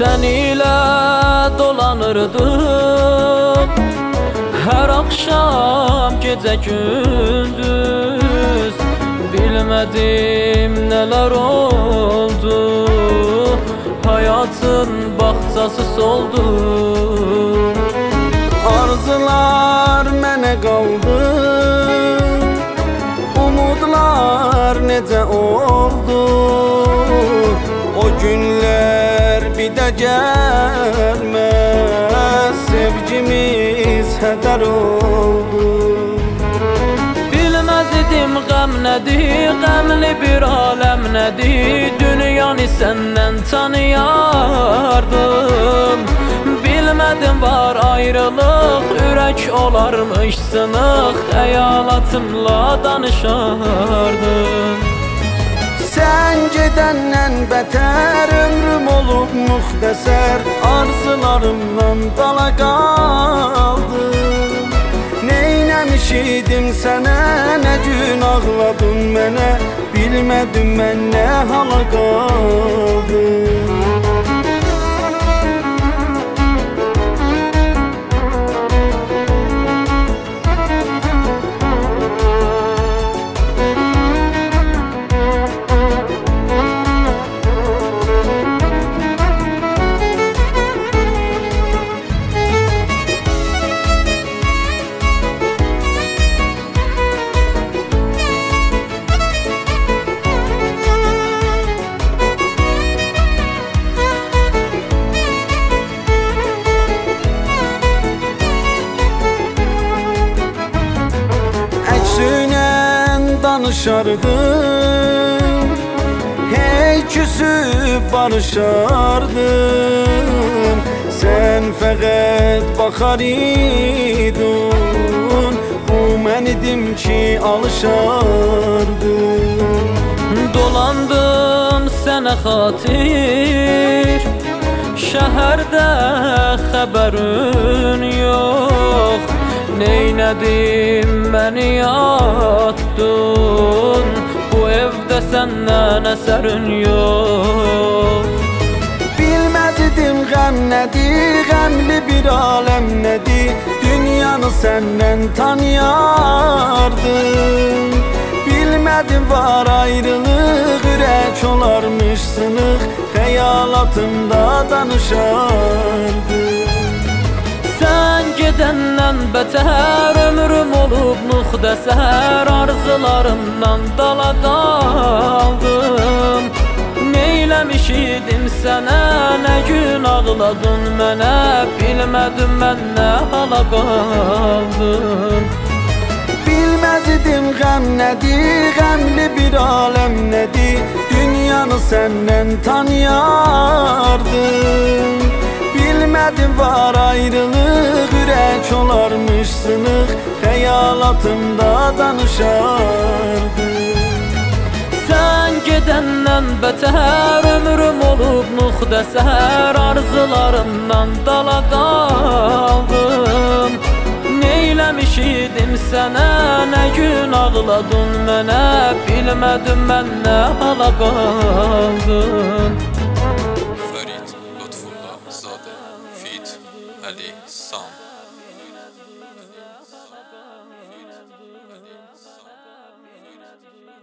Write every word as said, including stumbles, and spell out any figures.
Sen ile dolanırdım her akşam gece gündüz. Bilmedim neler oldu, hayatın bahçası soldu. Arzular mənə qaldı, umudlar necə oldu. O günlər bir də gəlməz, sevgimiz hədər oldu. Bilməz idim qəm nədir, qəmli bir aləm nədir. Dünyanı səndən tanıyardım. Bilmədim var ayrılıq, ürək olarmış sınıq. Xəyalatımla danışardım. Sən gedəndən bətər ömrüm olub müxtəsər. Arzularımdan dala qaldım. Neynəmiş idim sənə, nə gün ağladın mənə. Bilmədim mən nə hala qaldım. Danışardım, hey küsüb barışardım. Sen fəqət baxar idin, bu mən idim ki alışardım. Dolandım sənə xatir, şəhərdə xəbərin yox. Neynədim məni yatdın, bu evdə səndən əsərin yox. Bilmədim qəm nədir, qəmli bir aləm nədir. Dünyanı səndən tanıyardım. Bilmədim var ayrılıq, ürək olarmış sınıq. Xəyalatımda danışardım. Sən gedəndən bətər ömrüm olub müxtəsər. Arzularımdan dala qaldım. Neyləmiş idim sənə, nə gün ağladın mənə. Bilmədim mən nə hala qaldım. Bilməzdim qəm nədir, qəmli bir aləm nədir. Dünyanı səndən tanıyardım. Bilmədim var ayrılıq, ürək olarmış sınıq. Xəyalatımda danışardım. Sən gedəndən bətər ömrüm olub müxtəsər. Arzularımdan dala qaldım. Neyləmiş idim sənə, nə gün ağladın mənə. Bilmədim mən nə hala qaldım.